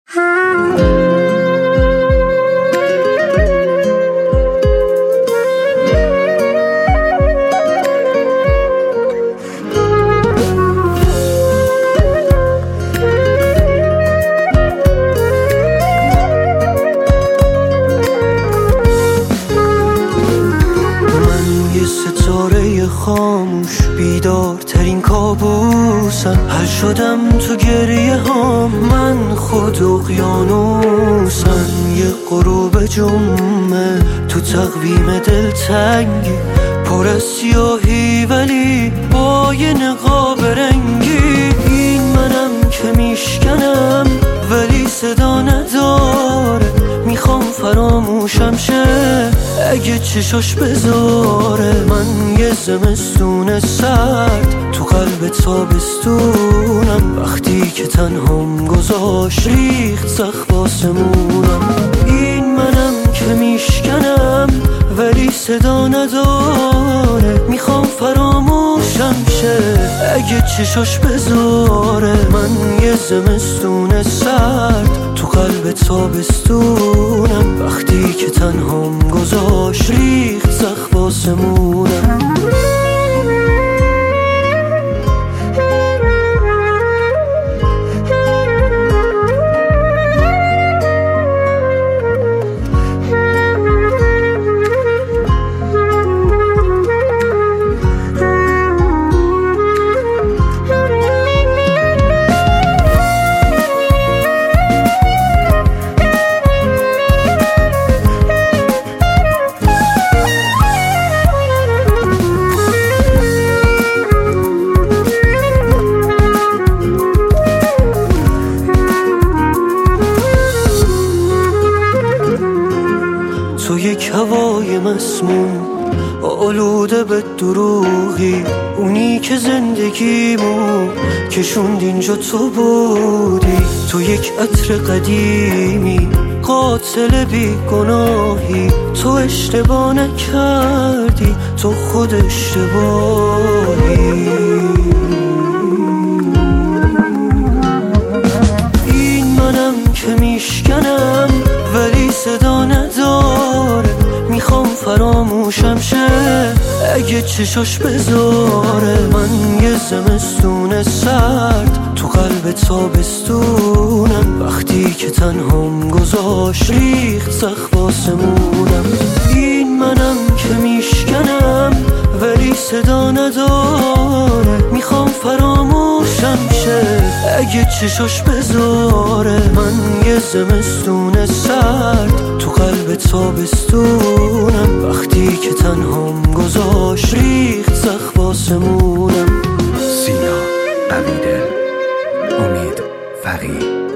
ستاره خاموش بیدارترین کابوسم. حل شدم تو گریه هام، من خود اقیانوسم. یه غروب جمعه تو تقویم دلتنگی، پر از سیاهی ولی با یه نقاب رنگی. این منم که میشکنم ولی صدا نداره، میخوام فراموشم شه اگه چشاش بذاره. من یه زمستون سرد تو قلب تابستونم، وقتی که تنهام گذاشت ریخت سقف آسمونم. این منم که میشکنم ولی صدا نداره، میخوام فراموشم شه اگه چشاش بذاره. من یه زمستون سرد تو قلب تابستونم، وقتی که تنهام گذاشت ریخت سقف آسمونم. تو یک هوای مسموم آلوده به دروغی، اونی که زندگیمو کشوند اینجا تو بودی. تو یک عطر قدیمی قاتل بی گناهی، تو اشتباه نکردی، تو خود اشتباهی. این منم که میشکنم ولی صدا نداره، میخوام فراموشم شه اگه چشاش بذاره. من یه زمستون سرد تو قلب تابستونم، وقتی که تنهام گذاشت ریخت سقف آسمونم. این منم که میشکنم ولی صدا نداره، میخوام فراموشم شه اگه چشاش بذاره. من یه زمستون سرد تو قلب تابستونم، وقتی که تنهام گذاشت ریخت سقف آسمونم. سینا، قویدل، امید، فقیه.